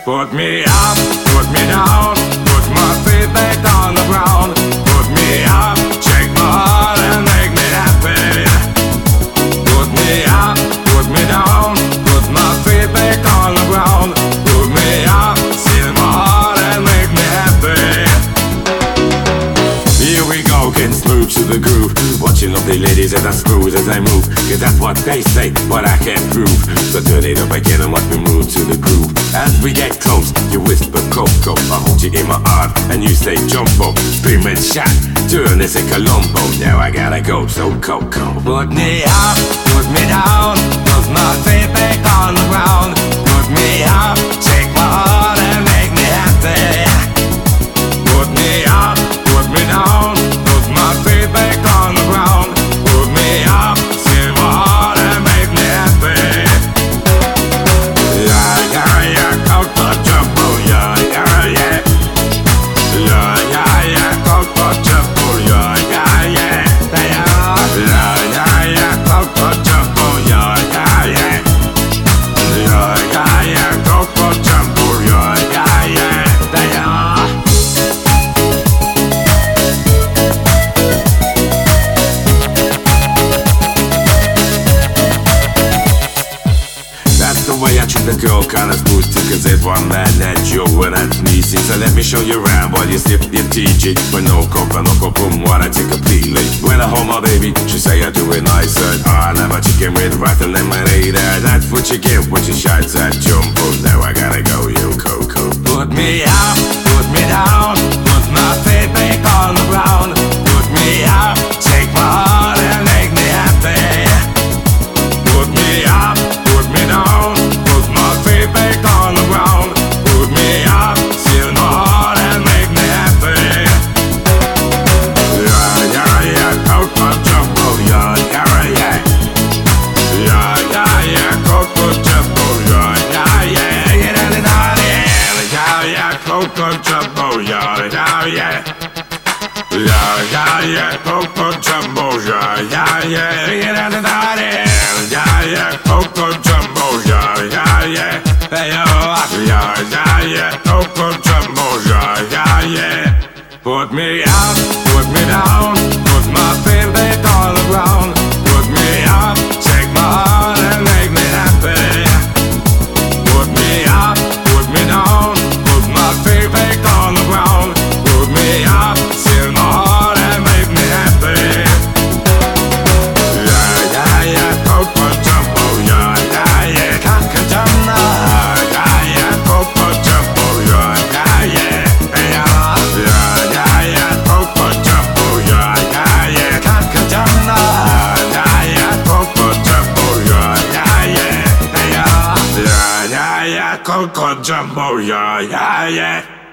Put me up, put me down, put my feet back on the ground. Put me up, shake my heart and make me happy. Put me up, put me down, put my feet back on the ground. Put me up, seal my heart and make me happy. Here we go, getting smooth to the groove. Watching lovely ladies as I smooth as I move. Cause that's what they say, but I can't prove. So turn it up again and watch me move to the groove. As we get close, you whisper Coco. I hold you in my arm and you say Jumbo. Scream and shout, turn this a Colombo. Now I gotta go, so Coco. Put me up, put me down, put my feet back on the ground. Put me up, shake my heart and make me happy. Put me up, put me down, put my feet back on the ground. Put me up, seal my heart and make me happy. Yeah, yeah, yeah, Coco Jumbo, yeah, yeah, yeah. Yeah, yeah, yeah, Coco Jumbo, yeah, yeah, yeah. Yeah, yeah, yeah, Coco Jumbo, yeah, yeah, yeah. Yeah, yeah, yeah, Coco Jumbo, yeah, yeah, yeah. That's the way I treat the girl, kinda smooth too. Cause there's one man that you're that's me. So let me show you around while you sip your TG. But no coca, no boom, while I take a completely. When I hold my baby, she say I do it nice. I love my chicken with rice and lemonade. That's what you get when she shouts at Jumbo. Now I gotta go, yo Coco. Put me up, put me down, put my feet back on the ground. Put me up, take my heart and make me happy. Put me up, put me down, put my feet back on the ground. Put me up, seal my heart and make me happy. Yeah, yeah, yeah, Coco Jumbo, yeah, yeah, yeah. Yeah, yeah, yeah, Coco Jumbo, yeah, yeah, yeah. Yeah, yeah, Coco Jumbo, yeah, yeah, yeah. Yeah, yeah, yeah, Coco Jumbo, yeah, yeah, yeah. Yeah, yeah, Coco Jumbo, yeah, yeah, yeah. Hey, oh, yeah, yeah, yeah, Coco Jumbo, yeah, yeah, yeah. Put me up, put me down, put my feet back on the ground. Put me up, shake my heart and make me happy. Put me up, put me down, put my feet back on the ground. Put me up, seal my heart and make me happy. Yeah, yeah, yeah, Coco Jumbo, yeah, yeah, yeah. Coco Jumbo, yeah, yeah, Coco Jumbo, yeah, yeah, yeah. Yeah, yeah, yeah, Coco Jumbo, yeah, yeah, yeah. Coco Jumbo, yeah, yeah, Coco Jumbo, yeah, yeah, yeah. Yeah, yeah, yeah, Coco Jumbo, yeah, yeah, yeah.